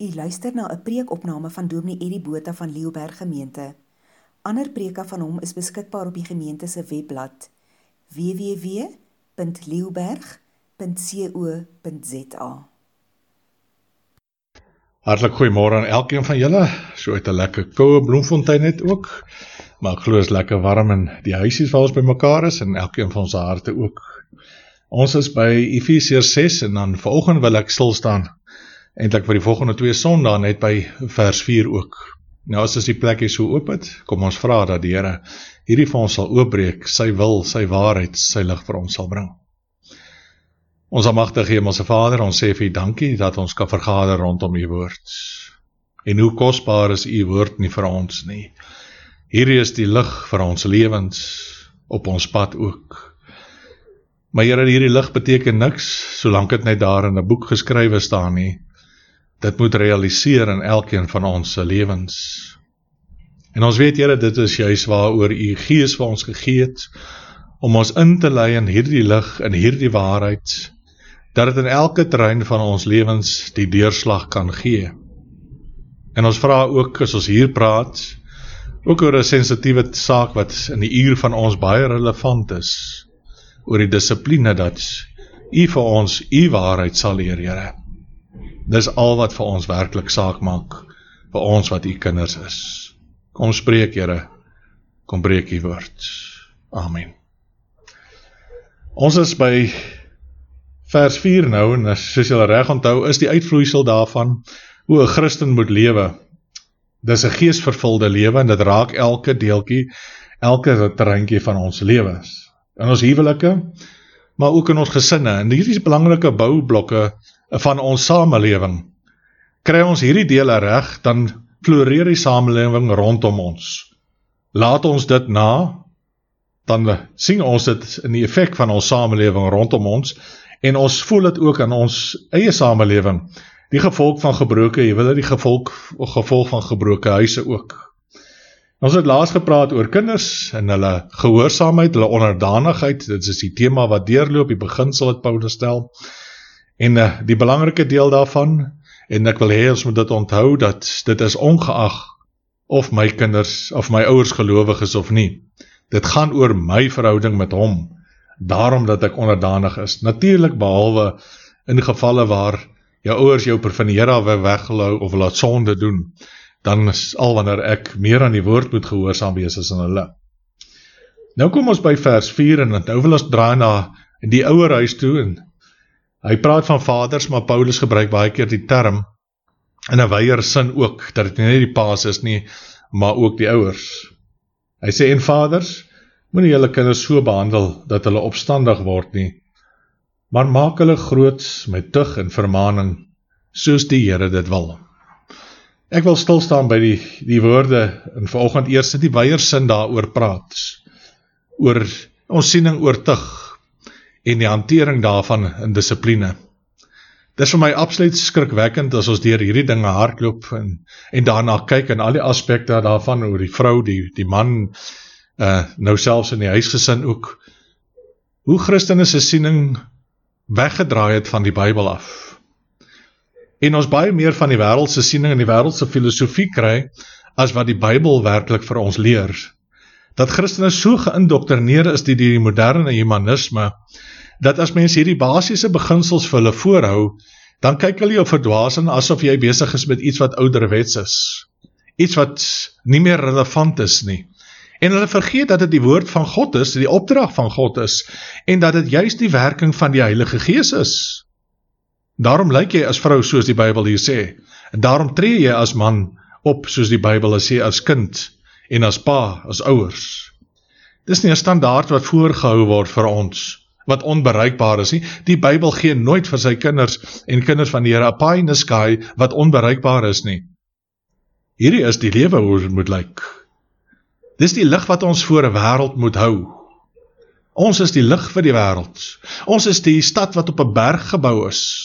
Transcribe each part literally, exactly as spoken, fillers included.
U luister na 'n preekopname van Dominee Eddie Botha van Leeuberg Gemeente. Ander preke van hom is beskikbaar op die gemeente se webblad w w w punt leeuberg punt co punt z a. Hartlik goeiemôre aan elkeen van julle. So uit 'n lekker koue Bloemfontein net ook. Maar ek glo is lekker warm in die huisies waar ons bymekaar is en elkeen van ons harte ook. Ons is by Efesiërs ses en dan vanoggend wil ek stil staan. Eintlik vir die volgende twee Sondae net by vers vier ook. Nou as ons die plek hier so oop het, kom ons vra dat die Here hierdie vir ons sal oopbreek, sy wil, sy waarheid, sy lig vir ons sal bring. Ons almagtige Hemelse Vader, ons sê vir U dankie dat ons kan vergader rondom U woord. En hoe kosbaar is U woord nie vir ons nie. Hierdie is die lig vir ons lewens, op ons pad ook. Maar Here, hierdie lig beteken niks, solank dit net daar in 'n boek geskrywe staan nie. Dit moet realiseer in elkeen van ons se lewens. En ons weet, Here, dit is juis waaroor U Gees vir ons gegee het, om ons in te lei in hierdie lig, in hierdie waarheid, dat dit in elke terrein van ons lewens die deurslag kan gee. En ons vra ook, as ons hier praat, ook oor 'n sensitiewe saak wat in die uur van ons baie relevant is, oor die dissipline dat U vir ons U waarheid sal leer, Here. Dis al wat vir ons werklik saak maak, vir ons wat U kinders is. Kom spreek, Here, kom breek U woord. Amen. Ons is by vers vier nou, en soos julle reg onthou, is die uitvloeisel daarvan hoe 'n Christen moet lewe. Dis 'n geesvervulde lewe, en dit raak elke deeltjie, elke terreintjie van ons lewens. In ons huwelike, maar ook in ons gesinne, en hierdie is belangrike boublokke van ons samelewing. Kry ons hierdie dele reg, dan floreer die samelewing rondom ons. Laat ons dit na, dan sien ons dit in die effek van ons samelewing rondom ons, en ons voel dit ook in ons eie samelewing. Die gevolg van gebroke huwelike, die gevolg, gevolg van gebroke huise ook. Ons het laas gepraat oor kinders en hulle gehoorsaamheid, hulle onderdanigheid. Dit is die tema wat deurloop, die beginsel wat Paulus stel. En uh, die belangrike deel daarvan, en ek wil hê ons moet dit onthou, dat dit is ongeag of my kinders, of my ouers gelowig is of nie. Dit gaan oor my verhouding met hom, daarom dat ek onderdanig is. Natuurlik behalwe in gevalle waar jou ouers jou per van die Here af weghou of laat sonde doen, dan is al wanneer ek meer aan die woord moet gehoorsaam wees as aan hulle. Nou kom ons by vers vier, en nou wil ons draai na die ouerhuis toe, en hy praat van vaders, maar Paulus gebruik baie keer die term, in 'n wyeer sin ook, dat dit nie net die paas is nie, maar ook die ouers. Hy sê, en vaders, moenie julle kinders so behandel, dat hulle opstandig word nie, maar maak hulle groot met tug en vermaning, soos die Here dit wil. Ek wil stilstaan by die, die woorde, en vanoggend eers die wyeer sin daaroor praat, oor ons siening oor tug, en die hantering daarvan in dissipline. Dit is vir my absoluut skrikwekkend as ons deur hierdie dinge hardloop en, en daarna kyk en al die aspekte daarvan oor die vrou, die, die man, uh, nou selfs in die huisgesin ook, hoe Christene se siening weggedraai het van die Bybel af. En ons baie meer van die wêreldse siening en die wêreldse filosofie kry, as wat die Bybel werklik vir ons leer. Dat Christene so geïndoktrineer is die, die moderne humanisme, dat as mens hierdie basiese beginsels vir hulle voorhou, dan kyk hulle jou verdwaas aan asof jy besig is met iets wat ouderwets is. Iets wat nie meer relevant is nie. En hulle vergeet dat dit die woord van God is, die opdrag van God is, en dat dit juist die werking van die Heilige Gees is. Daarom lyk jy as vrou, soos die Bybel hier sê, en daarom tree jy as man op, soos die Bybel sê, as kind, en as pa, as ouers. Dis nie 'n standaard wat voorgehou word vir ons, wat onbereikbaar is nie. Die Bybel gee nooit vir sy kinders en kinders van die Here 'n pie in the sky wat onbereikbaar is nie. Hierdie is die lewe hoe dit moet lyk. Dis die lig wat ons voor 'n wêreld moet hou. Ons is die lig vir die wêreld. Ons is die stad wat op 'n berg gebou is.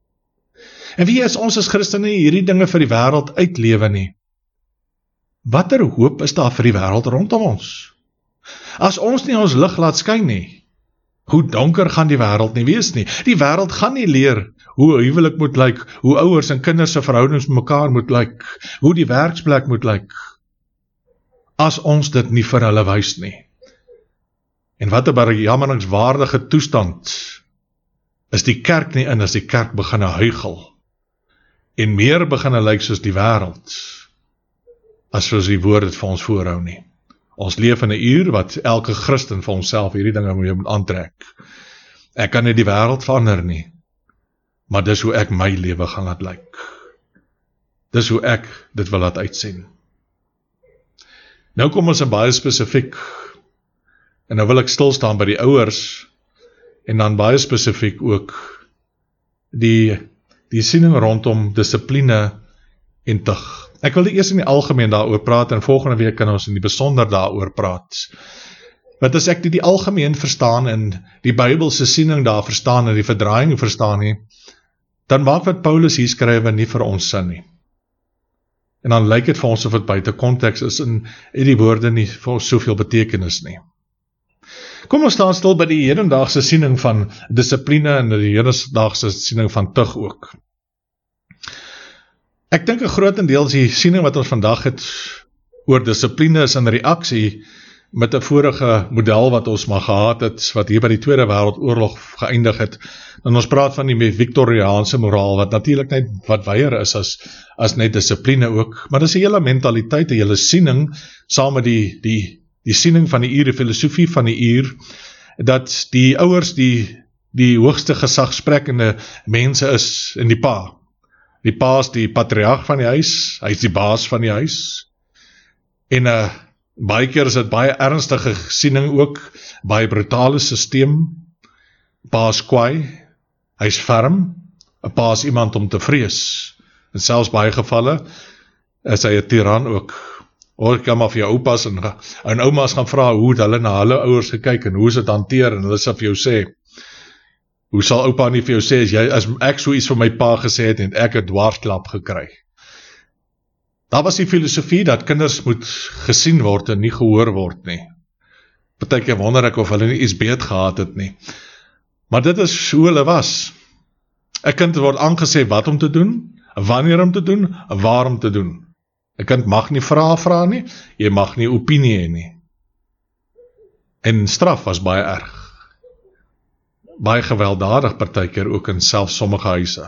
En wie is ons as Christene hierdie dinge vir die wêreld uitlewe nie? Watter hoop is daar vir die wêreld rondom ons? As ons nie ons lig laat skyn nie, Hoe donker gaan die wêreld nie wees nie. Die wêreld gaan nie leer hoe 'n huwelik moet lyk, hoe ouers en kinders se verhoudings met mekaar moet lyk, hoe die werksplek moet lyk, as ons dit nie vir hulle wys nie. En wat 'n bejammeringswaardige toestand is die kerk nie in as die kerk begin huigel en meer begin lyk soos die wêreld as soos die woord dit vir ons voorhou nie. Ons leef in 'n uur wat elke Christen vir homself hierdie dinge moet aantrek. Ek kan nie die wêreld verander nie, maar dis hoe ek my lewe gaan laat lyk. Dis hoe ek dit wil laat uitsien. Nou kom ons in baie spesifiek, en nou wil ek stil staan by die ouers, en dan baie spesifiek ook die, die siening rondom dissipline en tug. Ek wil eers in die algemeen daaroor praat, en volgende week kan ons in die besonder daaroor praat. Want as ek dit die algemeen verstaan, en die Bybelse siening daar verstaan, en die verdraaiing verstaan nie, dan maak wat Paulus hier skrywe nie vir ons sin nie. En dan lyk dit vir ons of dit buite konteks is, en die woorde nie vir ons soveel betekenis nie. Kom ons staan stil by die hedendaagse siening van dissipline, en die hedendaagse siening van tug ook. Ek dink 'n grootendeels die siening wat ons vandag het oor dissipline is in reaksie met 'n vorige model wat ons maar gehad het, wat hier by die Tweede Wêreldoorlog geëindig het. En ons praat van die Victoriaanse moraal, wat natuurlik net wat weier is as, as net dissipline ook, maar dis 'n hele mentaliteit, 'n hele siening, saam met die, die, die siening van die uur, die filosofie van die uur, dat die ouers die, die hoogste gesagssprekende mense is in die pa. Die pa is die patriarg van die huis, hy is die baas van die huis, en uh, baie keer is dit baie ernstige siening ook, baie brutale systeem. Pa is kwaai, hy is ferm, 'n pa is iemand om te vrees, en selfs baie gevalle is hy 'n tiran ook. Hoor ek maar vir jou oupas en, en oumas gaan vra hoe het hulle na hulle ouers gekyk, en hoe is dit hanteer, en hulle sal vir jou sê, hoe sal oupa nie vir jou sê, as, jy, as ek so iets vir my pa gesê het, en ek 'n dwarsklap gekry. Daar was die filosofie dat kinders moet gesien word en nie gehoor word nie. Partykeer wonder ek of hulle nie iets beet gehad het nie. Maar dit is hoe hulle was. 'n Kind word aangesê wat om te doen, wanneer om te doen, waar om te doen. 'n Kind mag nie vra vra nie, jy mag nie opinie hê nie. En straf was baie erg. Baie gewelddadig partykeer ook in selfs sommige huise.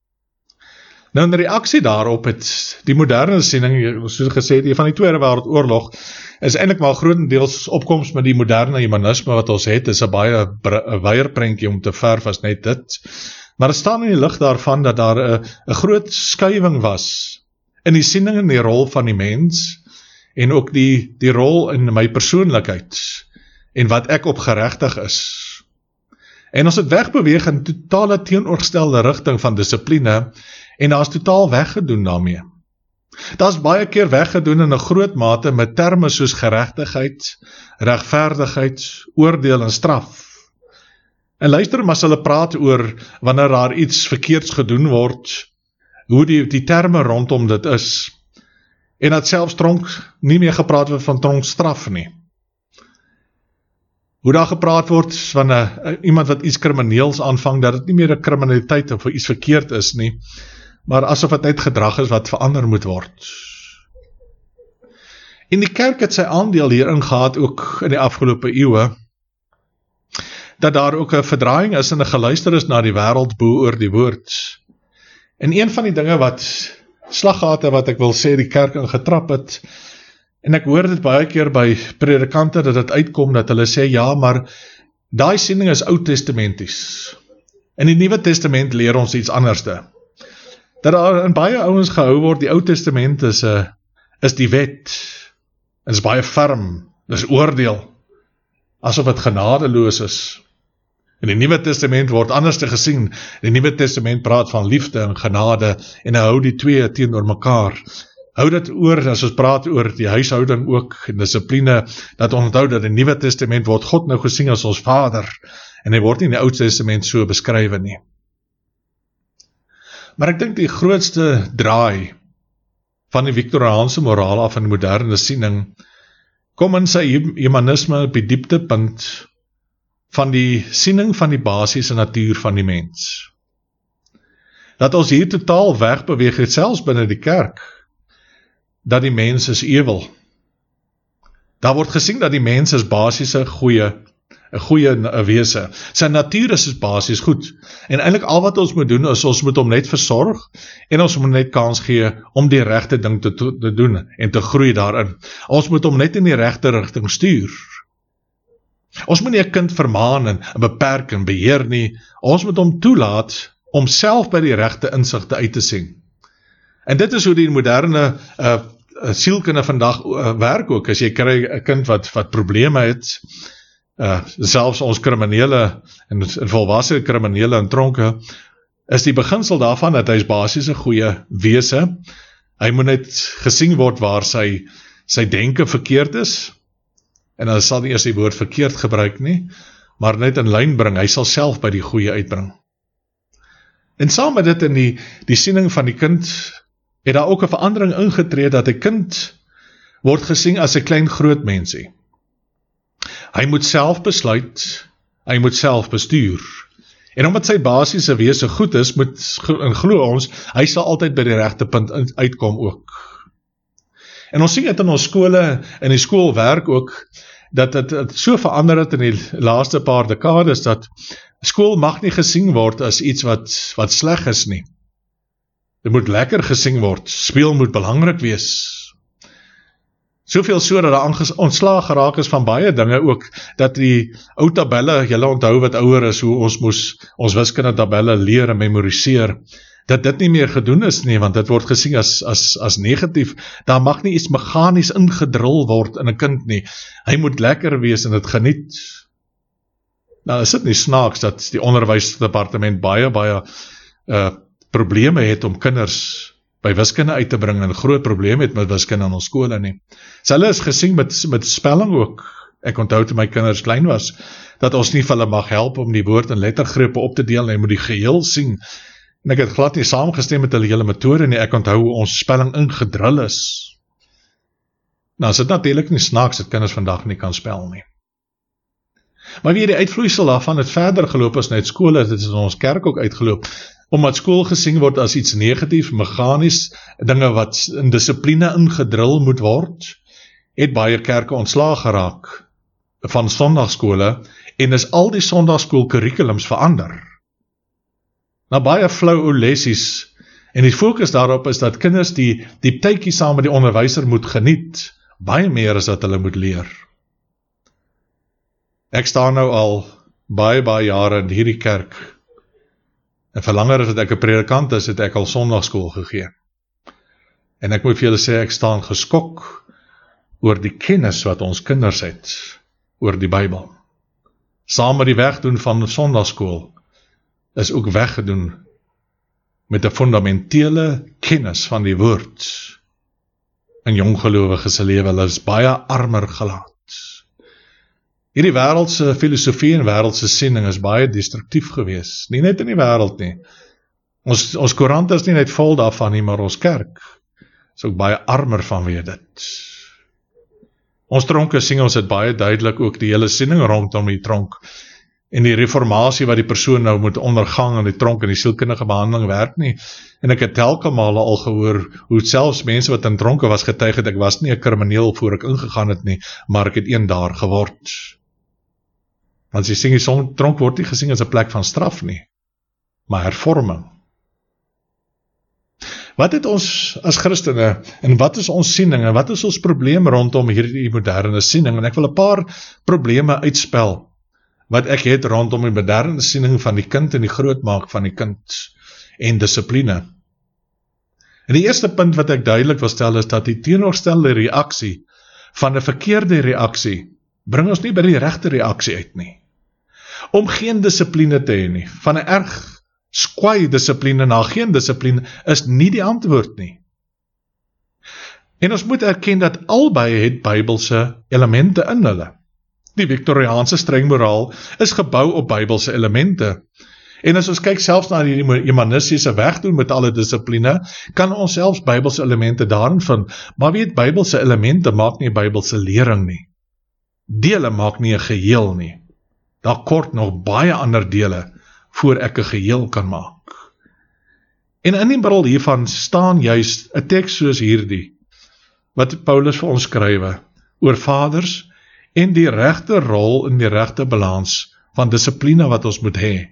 Nou in reaksie daarop het die moderne siening, soos gesê het, van die Tweede Wêreldoorlog, is eintlik maar grootendeels opkoms met die moderne humanisme wat ons het, is 'n baie wyeer prentjie om te verf as net dit. Maar dit staan in die lig daarvan dat daar 'n 'n groot skuiwing was in die siening en die rol van die mens, en ook die, die rol in my persoonlikheid, en wat ek op geregtig is. En ons het wegbeweeg in totale teenoorgestelde rigting van dissipline, en daar is totaal weggedoen daarmee. Daar is baie keer weggedoen in 'n groot mate met terme soos geregtigheid, regverdigheid, oordeel en straf. En luister maar as hulle praat oor wanneer daar iets verkeerds gedoen word, hoe die, die terme rondom dit is, en dat selfs tronk nie meer gepraat word van tronkstraf nie. Hoe daar gepraat word van uh, iemand wat iets krimineels aanvang, dat dit nie meer 'n kriminaliteit of iets verkeerd is nie, maar asof dit net gedrag is wat verander moet word. En die kerk het sy aandeel hierin gehad ook in die afgelope eeue, dat daar ook 'n verdraaiing is en 'n geluister is na die wêreld bo oor die woord. En een van die dinge wat slaggate wat ek wil sê die kerk in getrap het, en ek hoor dit baie keer by predikante dat dit uitkom, dat hulle sê, ja, maar daai siening is oud-testamenties. In die Nuwe Testament leer ons iets anderste. Dat daar in baie ouens gehou word, die Ou Testament is, uh, is die wet, en is baie ferm, dis oordeel, asof het genadeloos is. In die Nuwe Testament word anders te gesien. Die Nuwe Testament praat van liefde en genade, en hy hou die twee teenoor mekaar. Hou dit oor, as ons praat oor die huishouding ook, en dissipline, dat ons onthou dat in die Nuwe Testament word God nou gesien as ons Vader, en hy word nie in die Ou Testament so beskrywe nie. Maar ek dink die grootste draai van die Victoriaanse moraal af in die moderne siening, kom in sy humanisme op die dieptepunt, van die siening van die basiese natuur van die mens. Dat ons hier totaal wegbeweeg het, selfs binne die kerk, dat die mens is ewel. Daar word gesien dat die mens is basiese goeie, 'n goeie wese. Sy natuur is basies goed. En eintlik al wat ons moet doen, is ons moet hom net versorg, en ons moet net kans gee om die regte ding te, te doen, en te groei daarin. Ons moet hom net in die regte rigting stuur. Ons moet nie 'n kind vermaan en beperk en beheer nie. Ons moet hom toelaat om self by die regte insigte uit te sien. En dit is hoe die moderne uh, sielkunde vandag uh, werk ook. As jy kry 'n kind wat, wat probleme het, uh, selfs ons kriminele en, en volwasse kriminele in tronke, is die beginsel daarvan dat hy is basies 'n goeie wese. Hy moet net gesien word waar sy, sy denke verkeerd is, en hy sal nie eers die woord verkeerd gebruik nie, maar net in lyn bring, hy sal self by die goeie uitbring. En saam met dit in die, die siening van die kind, het daar ook 'n verandering ingetree, dat 'n kind word gesien as 'n klein groot mensie. Hy moet self besluit, hy moet self bestuur. En omdat sy basiese wese goed is, moet, en glo ons, hy sal altyd by die regte punt uitkom ook. En ons sien dit in ons skole, in die skoolwerk ook, dat dit, dit so verander het in die laaste paar dekades, dat skool mag nie gesien word as iets wat, wat sleg is nie. Dit moet lekker gesien word, speel moet belangrik wees. Soveel so dat daar ontslaag geraak is van baie dinge ook, dat die ou tabelle, julle onthou wat ouer is, hoe ons moes ons wiskunde tabelle leer en memoriseer, dat dit nie meer gedoen is nie, want dit word gesien as, as, as negatief. Daar mag nie iets meganies ingedrul word in 'n kind nie. Hy moet lekker wees en dit geniet. Nou is dit nie snaaks dat die onderwysdepartement baie, baie uh, probleme het om kinders by wiskunde uit te bring, en groot probleme het met wiskunde in ons skole nie. So hulle is gesien met, met spelling ook. Ek onthou toe my kinders klein was, dat ons nie vir hulle mag help om die woord in lettergrepe op te deel, en hy moet die geheel sien. En ek het glad nie saamgestem met hulle hele metode nie. Ek onthou hoe ons spelling ingedrul is. Nou is dit natuurlik nie snaaks dat kinders vandag nie kan spel nie. Maar weer die uitvloeisel daarvan het verder geloop as net skole, dit is in ons kerk ook uitgeloop, omdat skool gesien word as iets negatief, meganies, dinge wat in dissipline ingedrul moet word, het baie kerke ontslaag geraak van sondagskole, en is al die sondagskool curriculums verander. Na baie flou lessies, en die fokus daarop is dat kinders die, die tydjie saam met die onderwyser moet geniet, baie meer as dat hulle moet leer. Ek staan nou al baie, baie jare in hierdie kerk, en vir langer as dat ek 'n predikant is, het ek al sondagskool gegee. En ek moet vir julle sê, ek staan geskok oor die kennis wat ons kinders het, oor die Bybel. Saam met die wegdoen van sondagskool, is ook weggedoen met 'n fundamentele kennis van die woord in jonggelowiges se lewe. Hulle is baie armer gelaat. Hierdie wêreldse filosofie en wêreldse siening is baie destruktief gewees. Nie net in die wêreld nie. Ons, ons koerante is nie net vol daarvan nie, maar ons kerk is ook baie armer vanweë dit. Ons tronke sien ons het baie duidelik ook die hele siening rondom die tronk, en die reformatie wat die persoon nou moet ondergang in die tronk en die sielkundige behandeling werk nie. En ek het telke male al gehoor hoe selfs mense wat in tronke was getuig het, ek was nie 'n krimineel voor ek ingegaan het nie, maar ek het een daar geword. Want jy sien, die tronk word nie gesien as 'n plek van straf nie, maar hervorming. Wat het ons as Christene, en wat is ons siening, en wat is ons probleem rondom hierdie moderne siening? En ek wil 'n paar probleme uitspel, wat ek het rondom die moderne siening van die kind en die grootmaak van die kind en dissipline. En die eerste punt wat ek duidelik wil stel is dat die teenoorgestelde reaksie van 'n verkeerde reaksie bring ons nie by die regte reaksie uit nie. Om geen dissipline te hê nie, van 'n erg skwaai dissipline na geen dissipline, is nie die antwoord nie. En ons moet erken dat albei het Bybelse elemente in hulle. Die Victoriaanse streng moraal is gebou op Bybelse elemente. En as ons kyk selfs na die humanistiese wegdoen met alle dissipline, kan ons selfs Bybelse elemente daarin vind, maar weet, Bybelse elemente maak nie Bybelse lering nie. Dele maak nie 'n geheel nie. Daar kort nog baie ander dele voor ek 'n geheel kan maak. En in die middel hiervan staan juist 'n teks soos hierdie, wat Paulus vir ons skrywe, oor vaders en die regte rol en die regte balans van dissipline wat ons moet hê.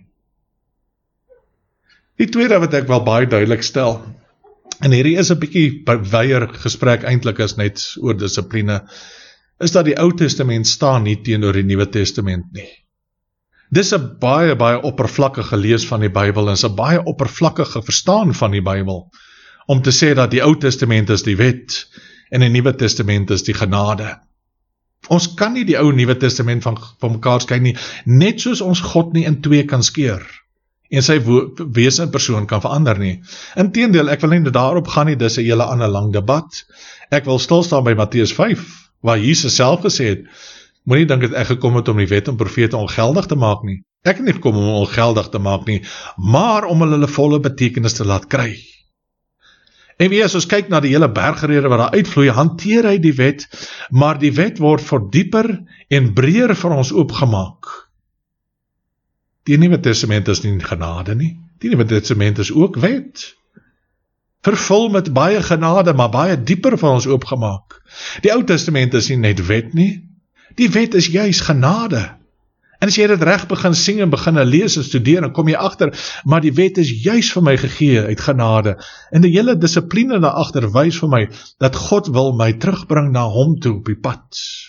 Die tweede wat ek wel baie duidelik stel, en hierdie is 'n bietjie weier gesprek eintlik is net oor dissipline, is dat die Ou Testament staan nie teenoor die Nuwe Testament nie. Dis 'n baie, baie oppervlakkige lees van die Bybel, en is 'n baie oppervlakkige verstaan van die Bybel, om te sê dat die Ou Testament is die wet, en die Nuwe Testament is die genade. Ons kan nie die Ou en Nuwe Testament van, van mekaar skei nie, net soos ons God nie in twee kan skeer, en sy wese en persoon kan verander nie. Inteendeel, ek wil nie daarop gaan nie, dis 'n hele ander lang debat. Ek wil stilstaan by Matteus vyf, waar Jesus self gesê het, moenie dink dat ek gekom het om die wet en profete ongeldig te maak nie. Ek het nie gekom om ongeldig te maak nie, maar om hulle volle betekenis te laat kry. En wie as ons kyk na die hele bergrede wat daar uitvloei, hanteer hy die wet, maar die wet word vir dieper en breër vir ons oopgemaak. Die Nuwe Testament is nie genade nie, die Nuwe Testament is ook wet. Vervul met baie genade, maar baie dieper vir ons oopgemaak. Die Ou Testament is nie net wet nie, die wet is juis genade. En as jy dit reg begin sing en begin lees en studeer, dan kom jy agter, maar die wet is juis vir my gegee uit genade. En die hele dissipline daar agter wys vir my, dat God wil my terugbring na hom toe op die pad.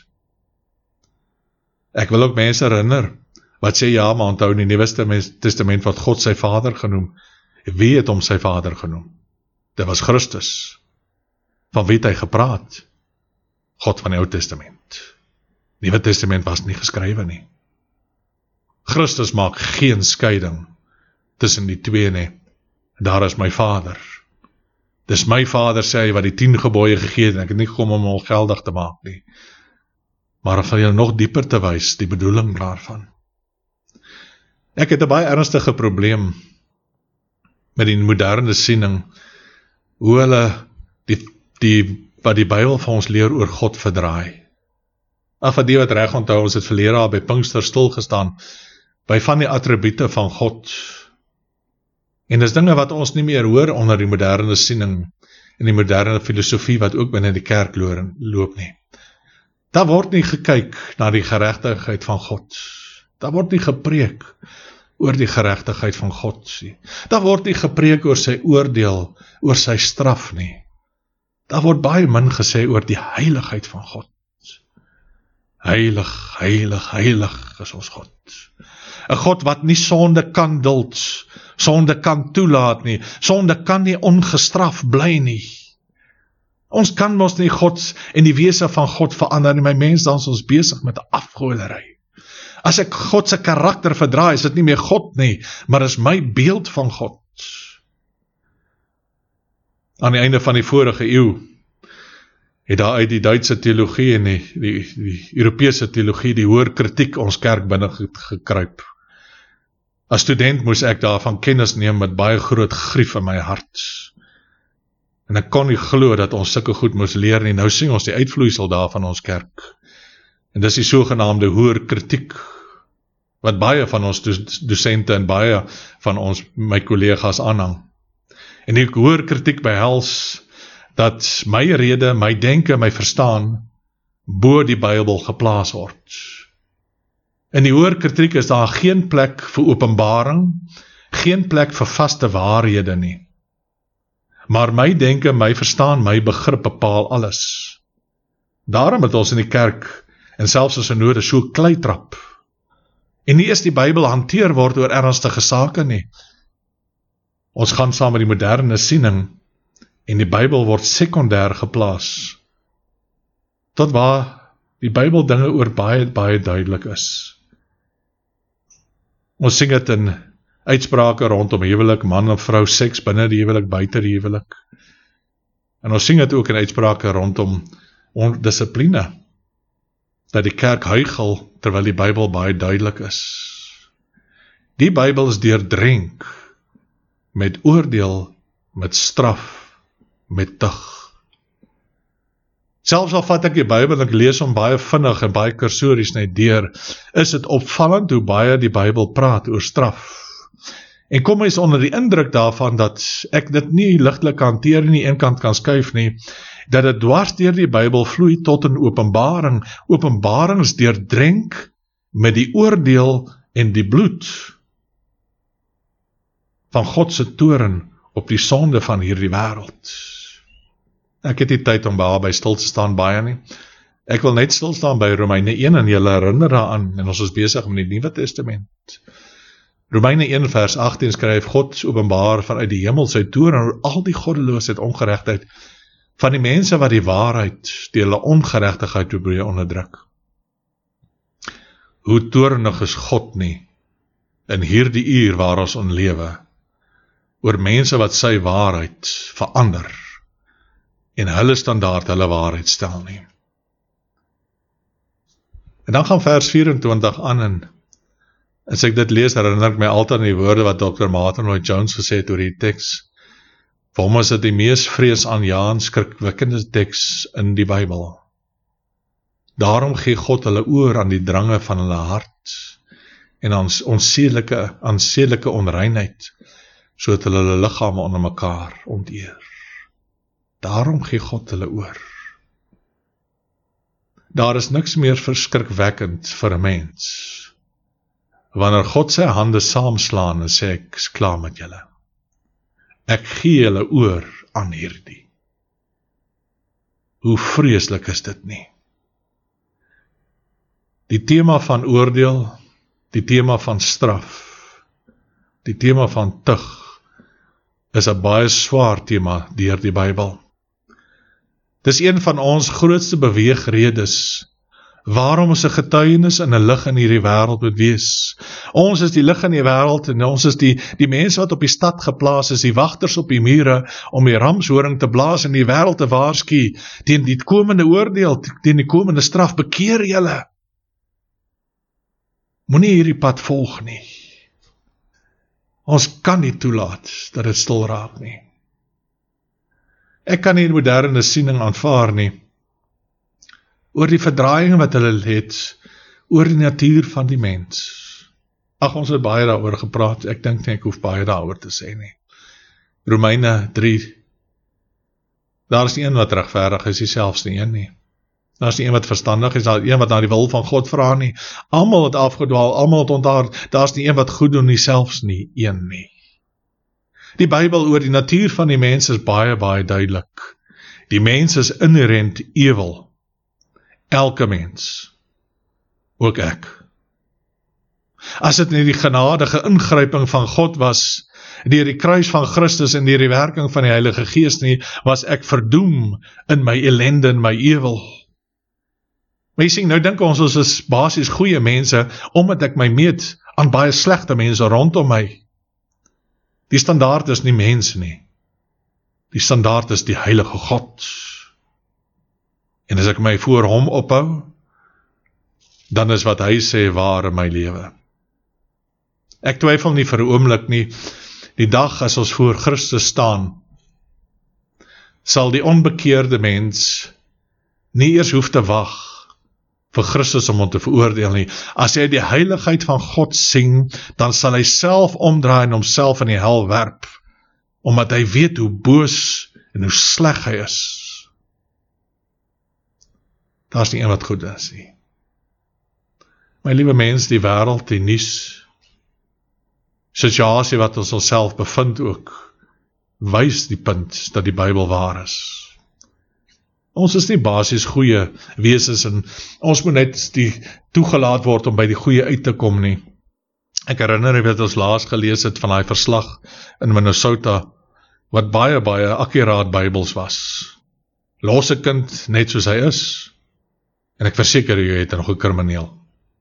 Ek wil ook mense herinner, wat sê ja, maar onthou in die Nuwe Testament wat God sy Vader genoem. Wie het hom sy Vader genoem? Dit was Christus. Van wie het hy gepraat? God van die Ou Testament. Nuwe Testament was nie geskrywe nie. Christus maak geen skeiding tussen die twee nie. Daar is my Vader. Dis my Vader, sê hy, wat die tien gebooie gegee het, en ek het nie gekom om hom geldig te maak nie. Maar om vir jou nog dieper te wys, die bedoeling daarvan. Ek het 'n baie ernstige probleem met die moderne siening, hoe hulle die, die, wat die Bybel vir ons leer oor God verdraai. Ag, vir die wat reg onthou, ons het verlede jaar by Pinkster stilgestaan, by van die attribute van God. En dis dinge wat ons nie meer hoor onder die moderne siening, en die moderne filosofie wat ook binne die kerk loop nie. Daar word nie gekyk na die geregtigheid van God. Daar word nie gepreek oor die geregtigheid van God nie. Daar word nie gepreek oor sy oordeel, oor sy straf nie. Daar word baie min gesê oor die heiligheid van God. Heilig, heilig, heilig is ons God. 'n God wat nie sonde kan duld, sonde kan toelaat nie, sonde kan nie ongestraf bly nie. Ons kan mos nie God en die wese van God verander nie, my mens, dan is ons besig met afgodery. As ek God se karakter verdraai, is dit nie meer God nie, maar is my beeld van God. Aan die einde van die vorige eeu, het daar uit die Duitse teologie en die, die, die Europese teologie die hoër kritiek ons kerk binne gekruip. As student moes ek daarvan kennis neem met baie groot grief in my hart. En ek kon nie glo dat ons sulke goed moes leer nie. Nou sien ons die uitvloeisel daar van ons kerk. En dis die sogenaamde hoër kritiek, wat baie van ons dosente en baie van ons, my kollegas aanhang. En die hoër kritiek behels dat my rede, my denke, my verstaan bo die Bybel geplaas word. In die hoër kritiek is daar geen plek vir openbaring, geen plek vir vaste waarhede nie. Maar my denke, my verstaan, my begrip bepaal alles. Daarom het ons in die kerk, en selfs as 'n noorde, so kleitrap. En nie is die Bybel hanteer word oor ernstige sake nie. Ons gaan saam met die moderne siening, en die Bybel word sekondêr geplaas, tot waar die Bybel dinge oor baie, baie duidelik is. Ons sing dit in uitsprake rondom huwelik, man en vrou, seks binne die huwelik, buite die huwelik. En ons sing dit ook in uitsprake rondom ondissipline, dat die kerk huigel, terwyl die Bybel baie duidelik is. Die Bybel is deurdrenk met oordeel, met straf, met tug. Selfs al vat ek die Bybel en ek lees hom baie vinnig en baie kursories net deur, is dit opvallend hoe baie die Bybel praat oor straf. En kom eens onder die indruk daarvan dat ek dit nie ligtelik kan hanteer nie, een kant kan skuif nie, dat dit dwars deur die Bybel vloei tot in Openbaring, Openbarings deurdrenk met die oordeel en die bloed van God se toorn op die sonde van hierdie wêreld. Ek het nie tyd om by stil te staan baie nie. Ek wil net stil staan by Romeine een en julle herinner daaraan, en ons is besig met die Nuwe Testament. Romeine een vers agttien skryf, God openbaar vanuit die hemel sy toorn oor al die goddeloosheid, ongeregtigheid van die mense wat die waarheid deur hulle ongeregtigheid probeer onderdruk. Hoe toornig is God nie in hierdie uur waar ons in lewe, oor mense wat sy waarheid verander en hulle standaard, hulle waarheid stel nie. En dan gaan vers vyf-en-twintig aan en as ek dit lees, herinner ek my altyd aan die woorde wat dokter Martin Lloyd-Jones gesê het oor die teks. Vir hom is dit die mees vreesaanjaend skrikwekkende teks in die Bybel. Daarom gee God hulle oor aan die drange van hulle hart en aan onsedelike, aansedelike onreinheid, sodat hulle hulle liggame onder mekaar onteer. Daarom gee God hulle oor. Daar is niks meer verskrikwekkend vir 'n mens wanneer God sy hande saamslaan en sê, ek is klaar met julle. Ek gee julle oor aan hierdie. Hoe vreeslik is dit nie? Die tema van oordeel, die tema van straf, die tema van tug, is 'n baie swaar tema deur die Bybel. Dis een van ons grootste beweegredes waarom ons 'n getuienis en 'n lig in hierdie wêreld moet wees. Ons is die lig in die wêreld en ons is die, die mense wat op die stad geplaas is, die wagters op die mure, om die ramshoring te blaas en die wêreld te waarsku teen die komende oordeel, teen die komende straf. Bekeer julle. Moenie hierdie pad volg nie. Ons kan nie toelaat dat dit stil raak nie. Ek kan nie die moderne siening aanvaar nie, oor die verdraaiing wat hulle het, oor die natuur van die mens. Ag, ons het baie daaroor gepraat, ek dink nie ek hoef baie daaroor te sê nie. Romeine drie, daar is nie een wat regverdig is, nie selfs nie een nie. Daar is nie een wat verstandig is, daar is een wat na die wil van God vra nie. Almal het afgedwaal, almal het ontaard, daar is nie een wat goed doen nie, selfs nie een nie. Die Bybel oor die natuur van die mens is baie, baie duidelik. Die mens is inherent ewel. Elke mens. Ook ek. As dit nie die genadige ingryping van God was, deur die kruis van Christus en deur die werking van die Heilige Gees nie, was ek verdoem in my ellende en my ewel. Maar jy sien, nou dink ons, ons is basies goeie mense, omdat ek my meet aan baie slegte mense rondom my. Die standaard is nie mens nie. Die standaard is die Heilige God. En as ek my voor hom ophou, dan is wat hy sê waar in my lewe. Ek twyfel nie vir 'n oomblik nie, die dag as ons voor Christus staan, sal die onbekeerde mens nie eers hoef te wag vir Christus om hom te veroordeel nie. As hy die heiligheid van God sien, dan sal hy self omdraai en homself in die hel werp, omdat hy weet hoe boos en hoe sleg hy is. Daar is nie een wat goed is nie. My liewe mens, die wêreld, die nuus, situasie wat ons onsself bevind ook, wys die punt dat die Bybel waar is. Ons is nie basies goeie wesens en ons moet net die toegelaat word om by die goeie uit te kom nie. Ek herinner my wat ons laas gelees het van daai verslag in Minnesota, wat baie, baie akkuraat Bybels was. Los 'n kind net soos hy is, en ek verseker jy het nog 'n krimineel.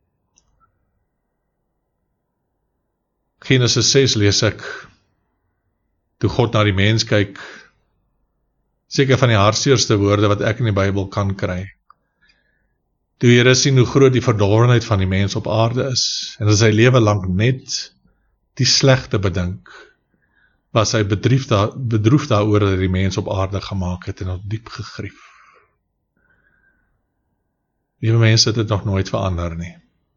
Genesis ses lees ek, toe God na die mens kyk, seker van die hartseerste woorde wat ek in die Bybel kan kry. Toe Here sien hoe groot die verdorwenheid van die mens op aarde is, en as hy lewe lank net die slegte bedink, was hy bedroef, daar, bedroef daaroor dat hy die mens op aarde gemaak het en op diep gegrief. Liewe mense, dit het nog nooit verander nie.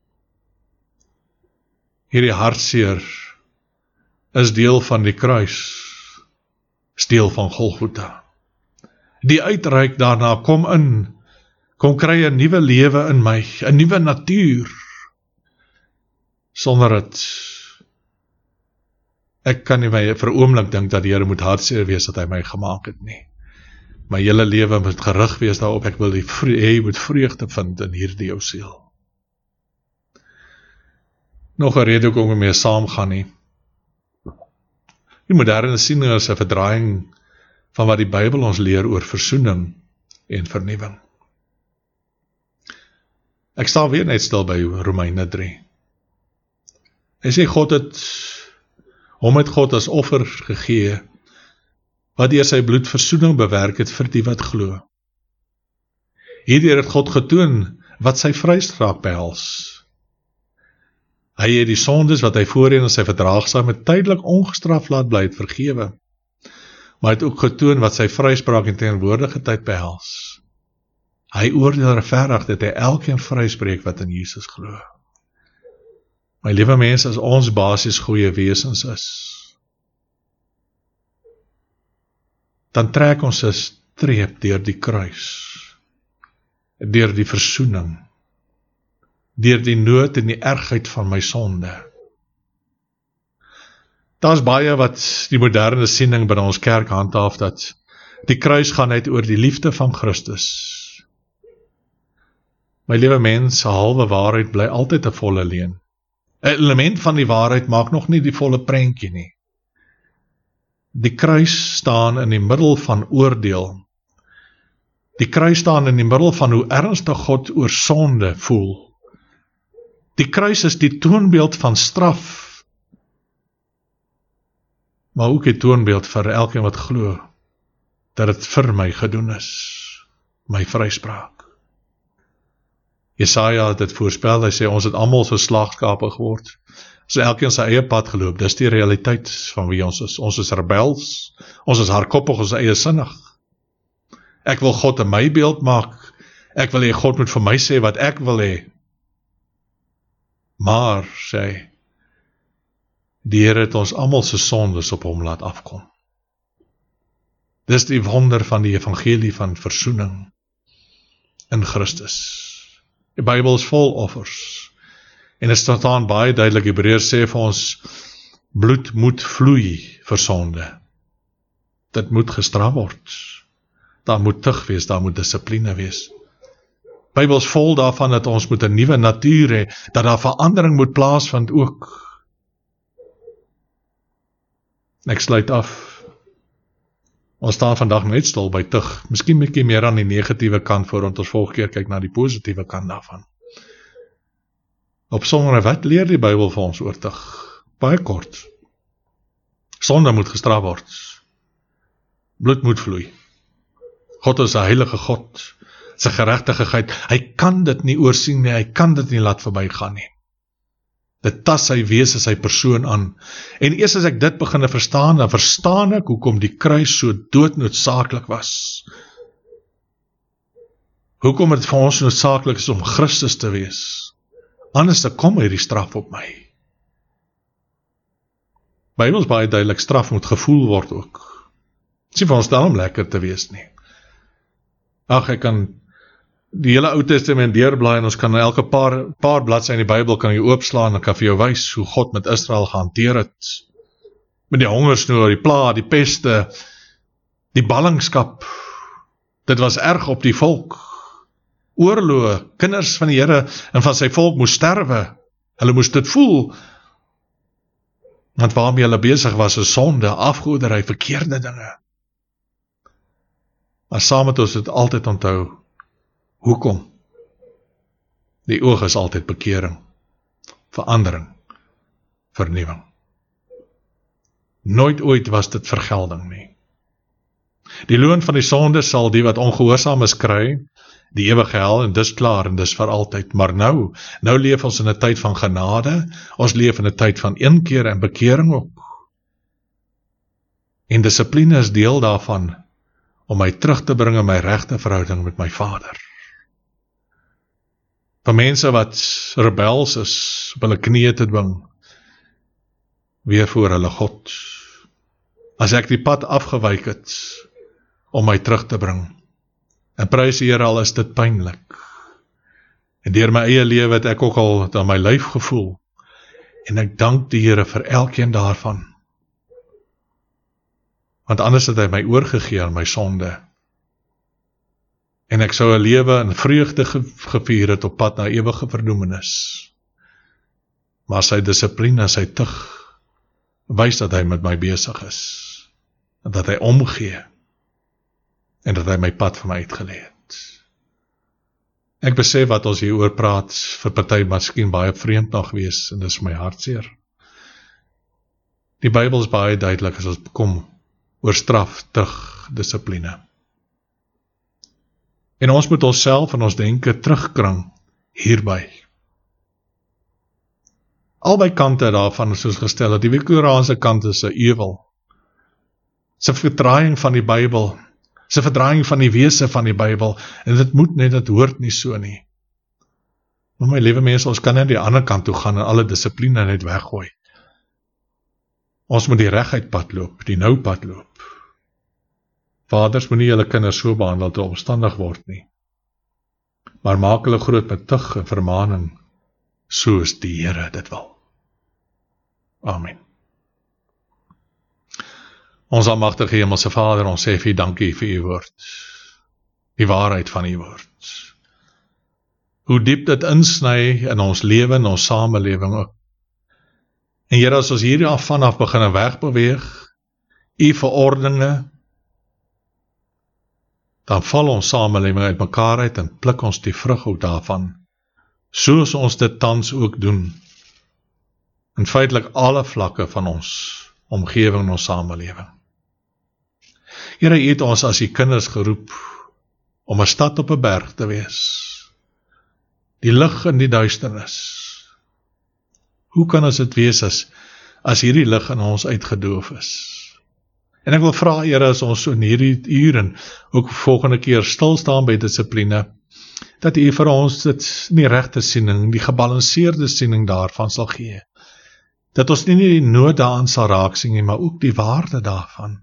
Hierdie hartseer is deel van die kruis, is deel van Golgotha. Die uitreik daarna, kom in, kom kry 'n nuwe lewe in my, 'n nuwe natuur, sonder dat ek kan nie my vir 'n oomblik dink dat die Here moet hartseer wees dat hy my gemaak het nie. My hele lewe moet gerig wees daarop, ek wil die hy moet vreugde vind in hierdie jou siel. Nog 'n rede hoekom ek mee saamgaan nie. Die moderne siening is 'n verdraaiing van wat die Bybel ons leer oor versoening en vernuwing. Ek staan weer net stil by Romeine drie. Hy sê God het, hom het God as offer gegee, wat deur sy bloed versoening bewerk het vir die wat glo. Hierdeur het God getoon wat sy vryspraak behels. Hy het die sondes wat hy voorheen in sy verdraagsaamheid tydelik ongestraf laat bly het vergewe, maar hy het ook getoon wat sy vryspraak in teenwoordige tyd behels. Hy oordeel regverdig dat hy elkeen vryspreek wat in Jesus glo. My liewe mense, as ons basies goeie wesens is, dan trek ons 'n streep deur die kruis, deur die versoening, deur die nood en die ergheid van my sonde. Daar is baie wat die moderne siening by ons kerk handhaaf, dat die kruis gaan uit oor die liefde van Christus. My liewe mens, 'n halwe waarheid bly altyd 'n volle leuen. 'n Element van die waarheid maak nog nie die volle prentjie nie. Die kruis staan in die middel van oordeel. Die kruis staan in die middel van hoe ernstig God oor sonde voel. Die kruis is die toonbeeld van straf, maar ook die toonbeeld vir elkeen wat glo, dat dit vir my gedoen is, my vryspraak. Jesaja het dit voorspel, hy sê ons het almal so slaagskape geword, so elkeen sy eie pad geloop. Dis die realiteit van wie ons is. Ons is rebels, ons is hardkoppig, ons is eie sinnig. Ek wil God in my beeld maak, ek wil hê God moet vir my sê wat ek wil hê. Maar, sê hy, die Here het ons almal se sondes op hom laat afkom. Dis die wonder van die evangelie van versoening in Christus. Die Bybel is vol offers. En dit staan baie duidelik, Hebreërs sê vir ons, bloed moet vloei vir sonde. Dit moet gestraf word. Daar moet tug wees, daar moet dissipline wees. Bybel is vol daarvan dat ons moet 'n nuwe natuur hê, dat daar verandering moet plaasvind ook. Ek sluit af. Ons staan vandag net stil by tug, miskien 'n bietjie meer aan die negatiewe kant voordat ons volgende keer kyk na die positiewe kant daarvan. Op sommige, wat leer die Bybel vir ons oor tug? Baie kort. Sonde moet gestraf word. Bloed moet vloei. God is 'n heilige God. Sy geregtigheid, hy kan dit nie oorsien nie, hy kan dit nie laat verbygaan nie. Dit tas sy wese, sy persoon aan. En eers as ek dit begin verstaan, dan verstaan ek hoekom die kruis so doodnoodsaaklik was. Hoekom het vir ons noodsaaklik is om Christus te wees. Anders dan kom hierdie straf op my. Bybel is baie duidelik, straf moet gevoel word ook. Dit is nie vir ons dan om lekker te wees nie. Ag, ek kan die hele Ou Testament deurblaai en ons kan elke paar, paar bladsye in die Bybel kan jy oopslaan en kan vir jou wys hoe God met Israel gehanteer het. Met die hongersnood, die pla, die peste, die ballingskap. Dit was erg op die volk. Oorloë, kinders van die Here en van sy volk moes sterwe. Hulle moes dit voel. Want waarmee hulle besig was is sonde, afgoderry, verkeerde dinge. Maar saam met ons het altyd onthou, hoekom? Die oog is altyd bekering, verandering, vernuwing. Nooit ooit was dit vergelding nie. Die loon van die sonde sal die wat ongehoorsaam is kry, die ewige hel, en dis klaar, en dis vir altyd. Maar nou, nou leef ons in 'n tyd van genade, ons leef in 'n tyd van inkeer en bekering ook. En dissipline is deel daarvan, om my terug te bring in my regte verhouding met my Vader. Van mense wat rebels is, op hulle knieë te dwing, weer voor hulle God. As ek die pad afgewyk het, om my terug te bring. En prys die Here, al is dit pynlik. En deur my eie lewe het ek ook al aan my lyf gevoel. En ek dank die Here vir elkeen daarvan. Want anders het hy my oorgegee aan my sonde. En ek sou 'n lewe in vreugde gevier het op pad na ewige verdoemenis. Maar sy dissipline, sy tug, wys dat hy met my besig is. En dat hy omgee. En dat hy my pad vir my uitgelê het. Ek besef wat ons hier oor praat, vir party miskien baie vreemd nog wees, en dis my hartseer. Die Bybel is baie duidelik as ons kom oor straf, tug, dissipline. En ons moet onsself en ons denke terugkring hierby. Albei kante daarvan is soos gestel, dat die Viktoriaanse kant is 'n ewel. Dis 'n verdraaiing van die Bybel, dis 'n verdraaiing van die wese van die Bybel, en dit moet net, dit hoort nie so nie. Maar my liewe mense, ons kan net die ander kant toe gaan en alle dissipline net weggooi. Ons moet die reguit pad loop, die nou pad loop. Vaders, moenie julle kinders so behandel dat hulle omstandig word nie. Maar maak hulle groot met tug en vermaning, soos die Here dit wil. Amen. Ons almagtige Hemelse Vader, ons sê vir U dankie vir U woord. Die waarheid van U woord. Hoe diep dit insny in ons lewe en ons samelewing ook. En Here, as ons hier af vanaf begin wegbeweeg, U verordeninge, dan val ons samelewing uit mekaar uit en pluk ons die vrug ook daarvan, soos ons dit tans ook doen, in feitelik alle vlakke van ons omgewing en ons samelewing. Here, U het ons as U kinders geroep, om 'n stad op 'n berg te wees, die lig in die duisternis. Hoe kan ons dit wees as, as hierdie lig in ons uitgedoof is? En ek wil vra, Here, as ons so in hierdie uur en ook volgende keer stil staan by dissipline, dat U vir ons dit die regte siening, die gebalanseerde siening daarvan sal gee. Dat ons nie die nood daaraan sal raak sien nie, maar ook die waarde daarvan.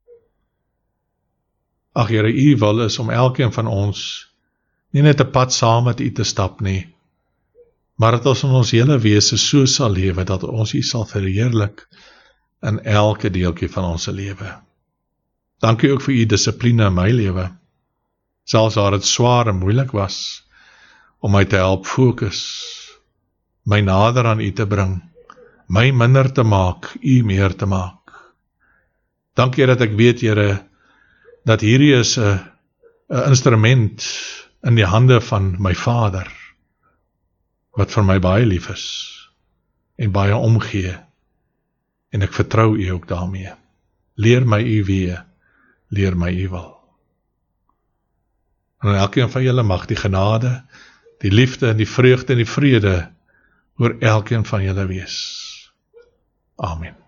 Ag Here, U wil is om elkeen van ons nie net 'n pad saam met U te stap nie, maar dat ons in ons hele wese so sal lewe, dat ons U sal verheerlik in elke deeltjie van ons lewe. Dankie ook vir U dissipline in my lewe, selfs waar dit swaar en moeilik was, om my te help fokus, my nader aan U te bring, my minder te maak, U meer te maak. Dankie dat ek weet, Here, dat hierdie is 'n instrument in die hande van my Vader, wat vir my baie lief is, en baie omgee, en ek vertrou U ook daarmee. Leer my U wee, leer my U wil. En elkeen van julle mag die genade, die liefde en die vreugde en die vrede oor elkeen van julle wees. Amen.